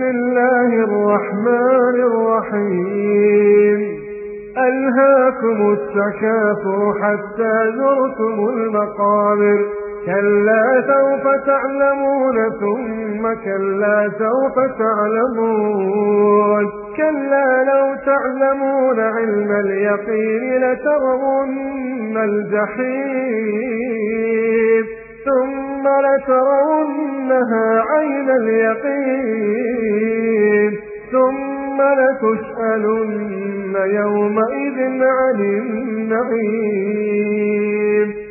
الله الرحمن الرحيم ألهاكم التكاثر حتى زرتم المقابر كلا سوف تعلمون ثم كلا سوف تعلمون كلا لو تعلمون علم اليقين لترون الجحيم ثم لترونها عين اليقين ثم لتسألن يومئذ عن النعيم